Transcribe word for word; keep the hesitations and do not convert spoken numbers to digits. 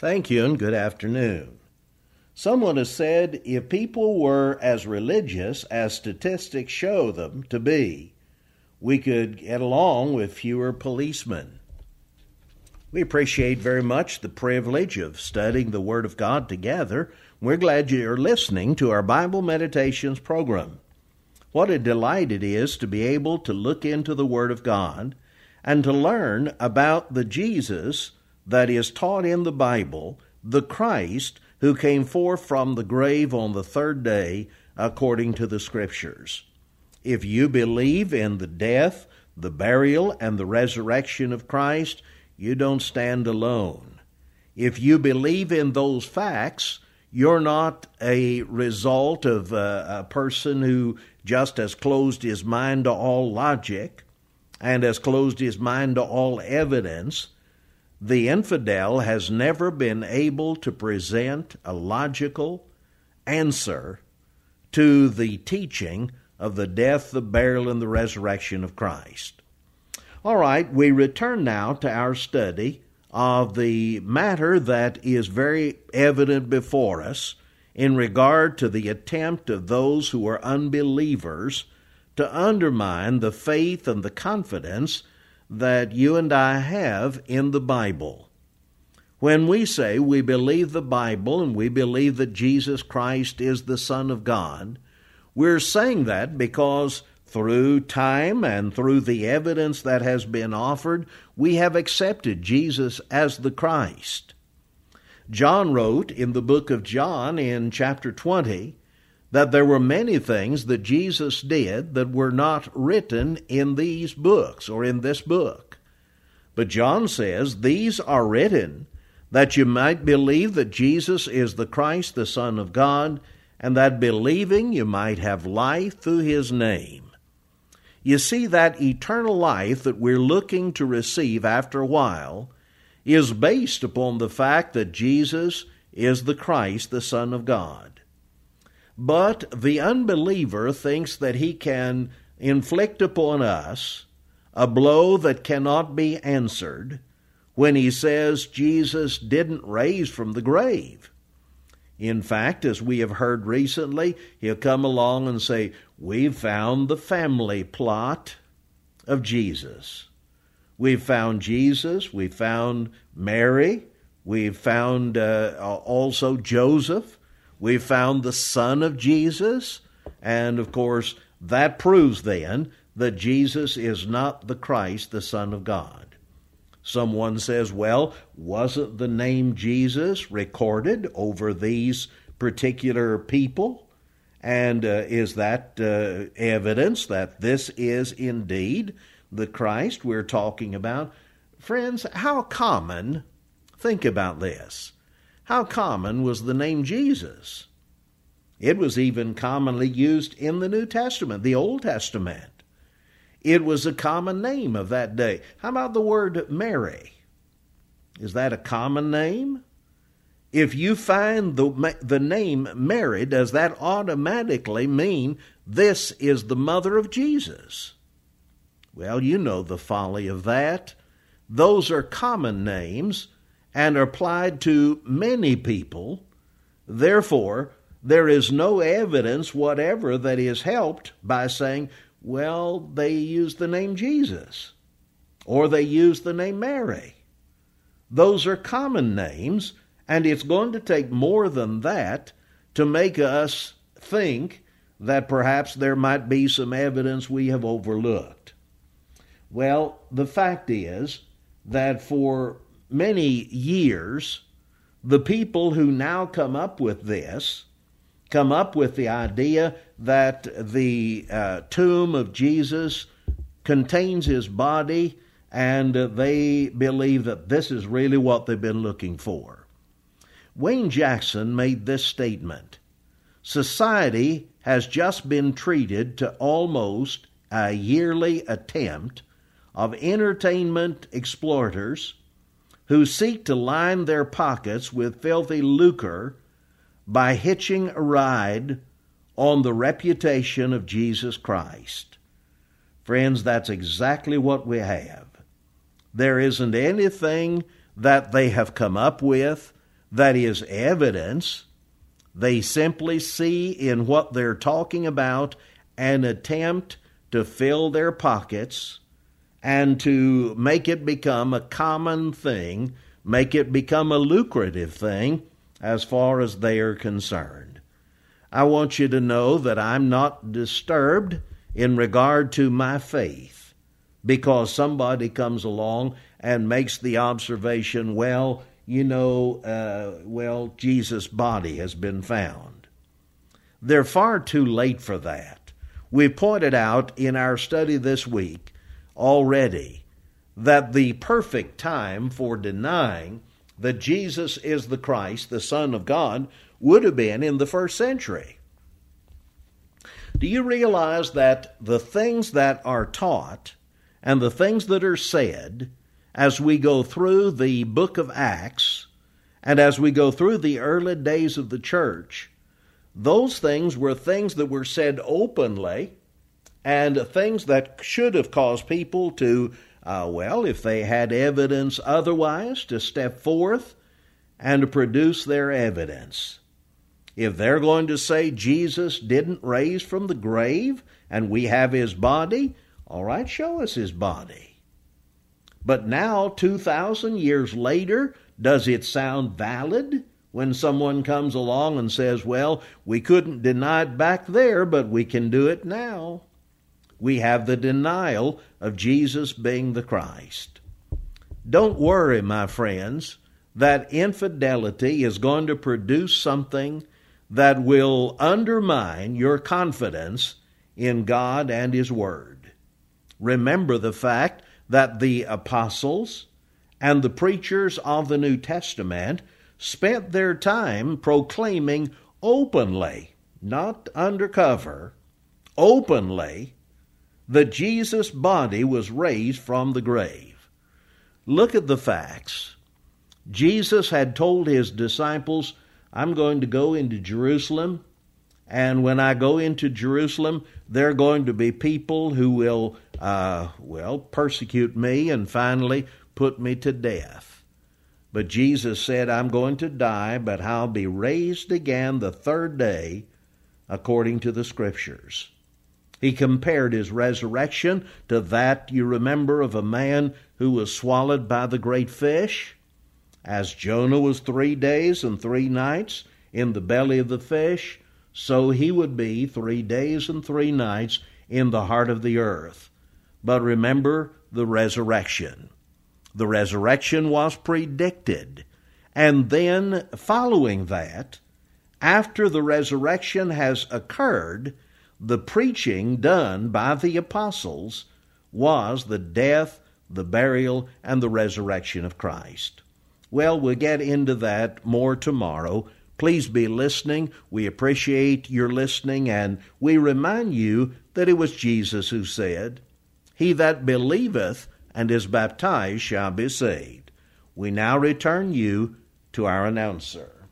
Thank you and good afternoon. Someone has said if people were as religious as statistics show them to be, we could get along with fewer policemen. We appreciate very much the privilege of studying the Word of God together. We're glad you're listening to our Bible Meditations program. What a delight it is to be able to look into the Word of God and to learn about the Jesus that is taught in the Bible, the Christ who came forth from the grave on the third day according to the Scriptures. If you believe in the death, the burial, and the resurrection of Christ, you don't stand alone. If you believe in those facts, you're not a result of a, a person who just has closed his mind to all logic and has closed his mind to all evidence. The infidel has never been able to present a logical answer to the teaching of the death, the burial, and the resurrection of Christ. All right, we return now to our study of the matter that is very evident before us in regard to the attempt of those who are unbelievers to undermine the faith and the confidence that you and I have in the Bible. When we say we believe the Bible and we believe that Jesus Christ is the Son of God, we're saying that because through time and through the evidence that has been offered, we have accepted Jesus as the Christ. John wrote in the book of John in chapter twenty that there were many things that Jesus did that were not written in these books or in this book. But John says, these are written that you might believe that Jesus is the Christ, the Son of God, and that believing you might have life through his name. You see, that eternal life that we're looking to receive after a while is based upon the fact that Jesus is the Christ, the Son of God. But the unbeliever thinks that he can inflict upon us a blow that cannot be answered when he says Jesus didn't raise from the grave. In fact, as we have heard recently, he'll come along and say, we've found the family plot of Jesus. We've found Jesus, we've found Mary, we've found uh, also Joseph, we've found the son of Jesus, and of course, that proves then that Jesus is not the Christ, the Son of God. Someone says, well, wasn't the name Jesus recorded over these particular people? And uh, is that uh, evidence that this is indeed the Christ we're talking about? Friends, how common, think about this, how common was the name Jesus? It was even commonly used in the New Testament, the Old Testament. It was a common name of that day. How about the word Mary? Is that a common name? If you find the, the name Mary, does that automatically mean this is the mother of Jesus? Well, you know the folly of that. Those are common names and are applied to many people. Therefore, there is no evidence whatever that is helped by saying, well, they use the name Jesus, or they use the name Mary. Those are common names, and it's going to take more than that to make us think that perhaps there might be some evidence we have overlooked. Well, the fact is that for many years, the people who now come up with this come up with the idea that the uh, tomb of Jesus contains his body, and uh, they believe that this is really what they've been looking for. Wayne Jackson made this statement: society has just been treated to almost a yearly attempt of entertainment exploiters who seek to line their pockets with filthy lucre by hitching a ride on the reputation of Jesus Christ. Friends, that's exactly what we have. There isn't anything that they have come up with that is evidence. They simply see in what they're talking about an attempt to fill their pockets and to make it become a common thing, make it become a lucrative thing as far as they are concerned. I want you to know that I'm not disturbed in regard to my faith because somebody comes along and makes the observation, well, you know, uh, well, Jesus' body has been found. They're far too late for that. We pointed out in our study this week already that the perfect time for denying that Jesus is the Christ, the Son of God, would have been in the first century. Do you realize that the things that are taught and the things that are said as we go through the book of Acts and as we go through the early days of the church, those things were things that were said openly and things that should have caused people to, uh, well, if they had evidence otherwise, to step forth and to produce their evidence. If they're going to say Jesus didn't raise from the grave and we have his body, all right, show us his body. But now, two thousand years later, does it sound valid when someone comes along and says, well, we couldn't deny it back there, but we can do it now? We have the denial of Jesus being the Christ. Don't worry, my friends, that infidelity is going to produce something that will undermine your confidence in God and his Word. Remember the fact that the apostles and the preachers of the New Testament spent their time proclaiming openly, not undercover, openly, that Jesus' body was raised from the grave. Look at the facts. Jesus had told his disciples, I'm going to go into Jerusalem, and when I go into Jerusalem, there are going to be people who will, uh, well, persecute me and finally put me to death. But Jesus said, I'm going to die, but I'll be raised again the third day according to the Scriptures. He compared his resurrection to that, you remember, of a man who was swallowed by the great fish. As Jonah was three days and three nights in the belly of the fish, so he would be three days and three nights in the heart of the earth. But remember the resurrection. The resurrection was predicted. And then following that, after the resurrection has occurred, the preaching done by the apostles was the death, the burial, and the resurrection of Christ. Well, we'll get into that more tomorrow. Please be listening. We appreciate your listening, and we remind you that it was Jesus who said, He that believeth and is baptized shall be saved. We now return you to our announcer.